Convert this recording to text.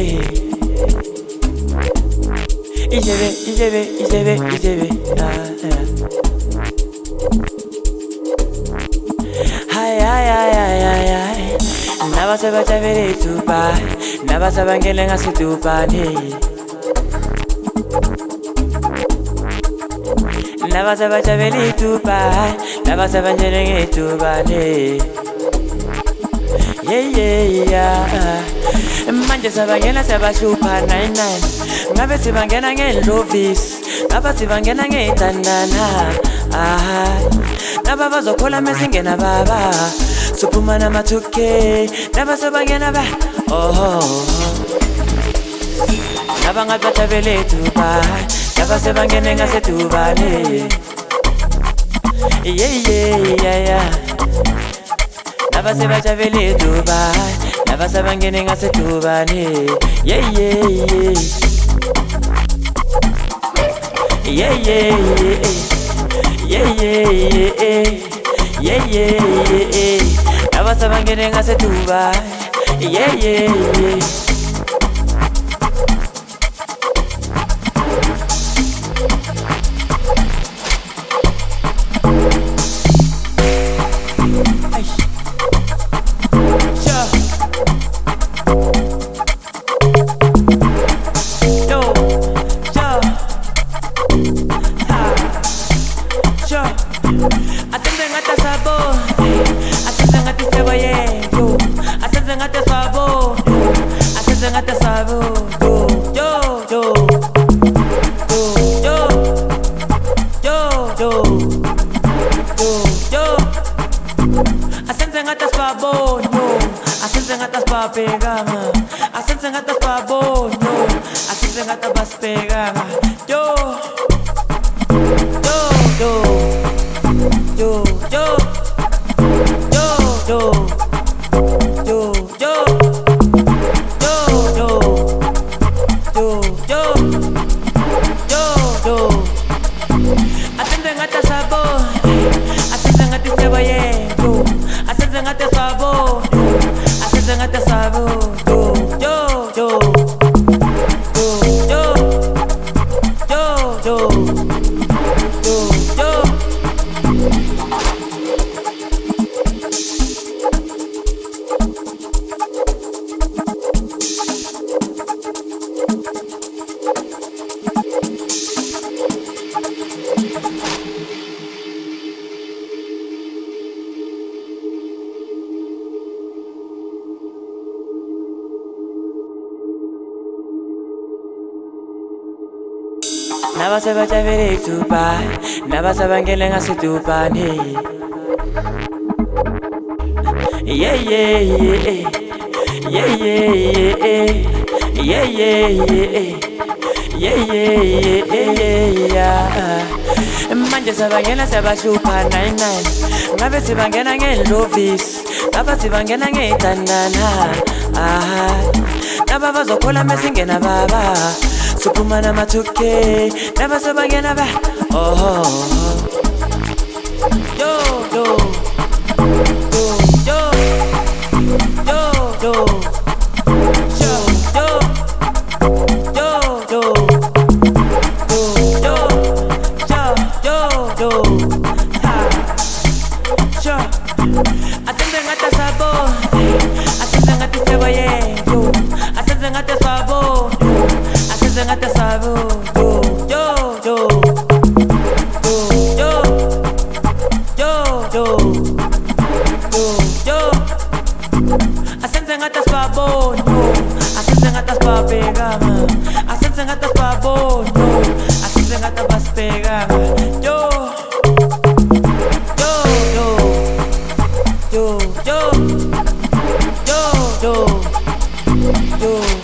Ijebe. Hi. Nabasaba chavele tupa, nabasaba ngele ngasitupani. Nabasaba chavele tupa, nabasaba ngele ngasitupani. Yeah. Manje sabangena sabashupa 99. Ngabe sibangena ngelovis, ngaba sibangena ngetandana. Naba bazokhola mesingena baba. Suphuma namathuke, naba sabangena ba. Naba ngabathabele tuba, naba sebangena ngasetubane. Yeah. Naba sebachavele tuba, naba sabangene ngasetubane. Yeah. Naba sabangene ngasetuba. Yeah. Naba sebachavele tuba, naba sabangene ngasetubane. Yeah. Manje sabangena sabashupa 99. Ngabe sibangena ngelovis, ngaba sibangena ngetandana. Naba bazokhola mesingena baba. Suphuma namathuke, naba sabangena ba. Yo. Yo.